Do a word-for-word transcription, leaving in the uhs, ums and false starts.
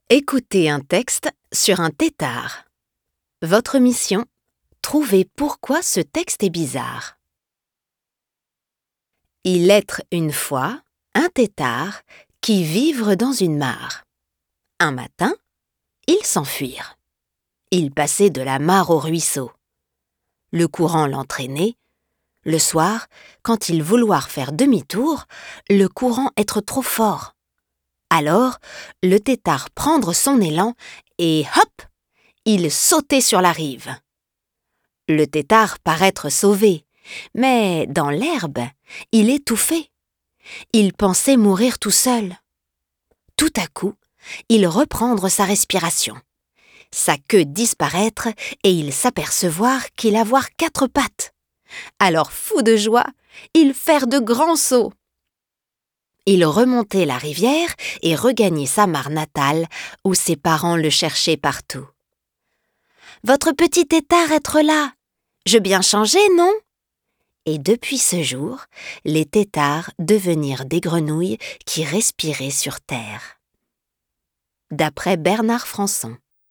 Écoutez un texte sur un tétard. Votre mission, trouver pourquoi ce texte est bizarre. Il être une fois un tétard qui vivre dans une mare. Un matin, ils s'enfuirent. Ils passaient de la mare au ruisseau. Le courant l'entraînait. Le soir, quand ils vouloir faire demi-tour, le courant être trop fort. Alors, le tétard prendre son élan et hop, il sautait sur la rive. Le tétard paraître sauvé, mais dans l'herbe, il étouffait. Il pensait mourir tout seul. Tout à coup, il reprendre sa respiration. Sa queue disparaître et il s'apercevoir qu'il avoir quatre pattes. Alors, fou de joie, il faire de grands sauts. Il remontait la rivière et regagnait sa mare natale où ses parents le cherchaient partout. « Votre petit tétard être là, je bien changé, non ?» Et depuis ce jour, les tétards devenirent des grenouilles qui respiraient sur terre. D'après Bernard Françon.